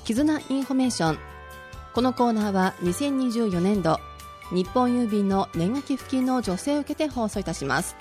絆インフォメーション。このコーナーは2024年度日本郵便の年賀寄付金の助成を受けて放送いたします。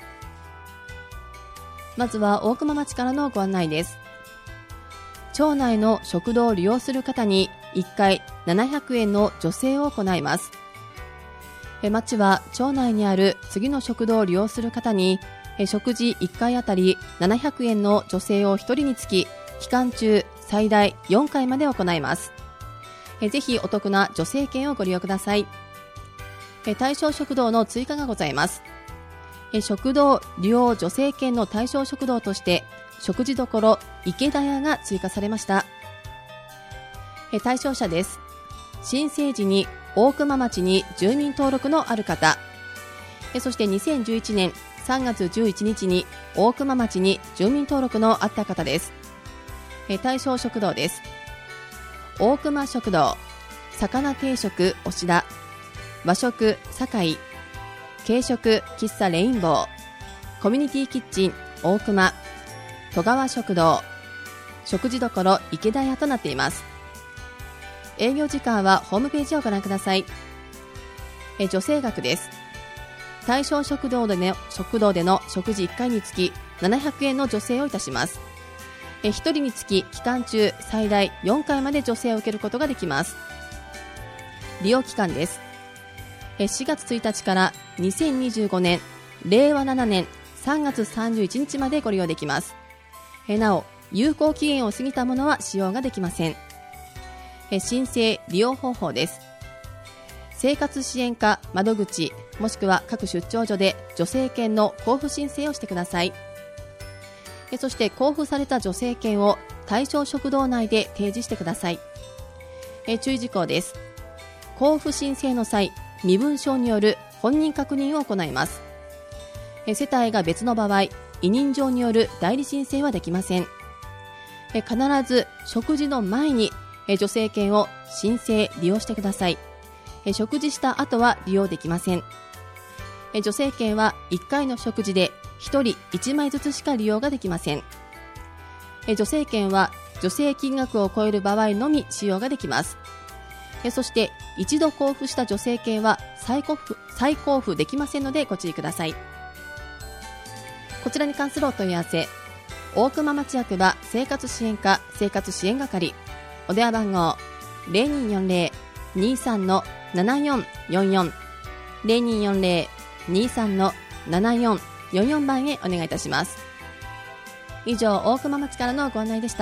まずは大熊町からのご案内です。町内の食堂を利用する方に1回700円の助成を行います。町は町内にある次の食堂を利用する方に食事1回あたり700円の助成を1人につき期間中最大4回まで行います。ぜひお得な助成券をご利用ください。対象食堂の追加がございます。食堂利用助成券の対象食堂として食事処池田屋が追加されました。対象者です。申請時に大熊町に住民登録のある方、そして2011年3月11日に大熊町に住民登録のあった方です。対象食堂です。大熊食堂、魚定食押田、和食堺、軽食喫茶レインボー、コミュニティキッチン大熊、戸川食堂、食事処池田屋となっています。営業時間はホームページをご覧ください。助成額です。対象食堂での食事1回につき700円の助成をいたします。1人につき期間中最大4回まで助成を受けることができます。利用期間です。4月1日から2025年令和7年3月31日までご利用できます。なお、有効期限を過ぎたものは使用ができません。申請利用方法です。生活支援課窓口もしくは各出張所で助成券の交付申請をしてください。そして交付された助成券を対象食堂内で提示してください。注意事項です。交付申請の際、身分証による本人確認を行います。世帯が別の場合、委任状による代理申請はできません。必ず食事の前に助成券を申請利用してください。食事した後は利用できません。助成券は1回の食事で1人1枚ずつしか利用ができません。助成券は助成金額を超える場合のみ使用ができます。そして一度交付した助成券は再交付できませんのでご注意ください。こちらに関するお問い合わせ、大熊町役場生活支援課生活支援係、お電話番号 0240-23-7444 0240-23-7444 番へお願いいたします。以上、大熊町からのご案内でした。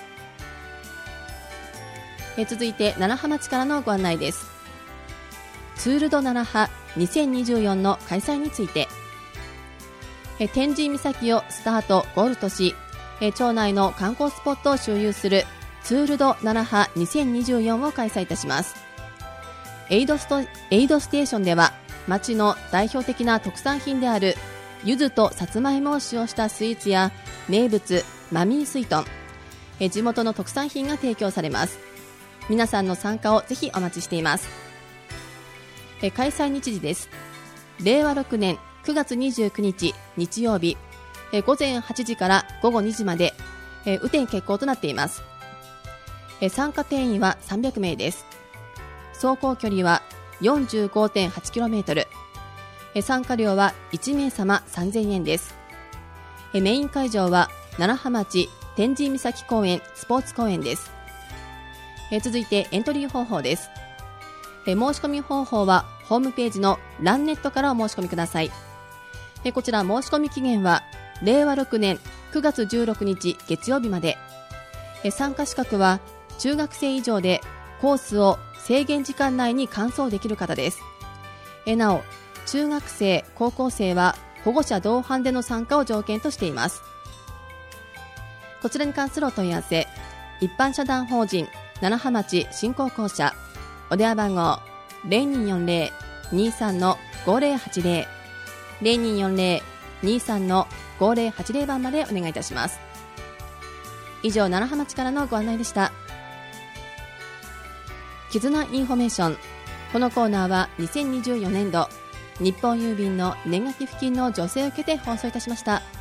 続いて楢葉町からのご案内です。ツールド楢葉2024の開催について、天神岬をスタートゴールとし、町内の観光スポットを周遊するツールド楢葉2024を開催いたします。エイドステーションでは町の代表的な特産品である柚子とさつまいもを使用したスイーツや名物マミースイトン、地元の特産品が提供されます。皆さんの参加をぜひお待ちしています。開催日時です。令和6年9月29日日曜日、午前8時から午後2時まで、雨天決行となっています。参加定員は300名です。走行距離は 45.8km、参加料は1名様3000円です。メイン会場は楢葉町天神岬公園スポーツ公園です。続いてエントリー方法です。申し込み方法はホームページのランネットからお申し込みください。こちら申し込み期限は令和6年9月16日月曜日まで。参加資格は中学生以上でコースを制限時間内に完走できる方です。なお、中学生高校生は保護者同伴での参加を条件としています。こちらに関するお問い合わせ、一般社団法人楢葉町振興公社、お電話番号 0240-23-5080 0240-23-5080 番までお願いいたします。以上、楢葉町からのご案内でした。絆インフォメーション。このコーナーは2024年度日本郵便の年賀寄付金の助成を受けて放送いたしました。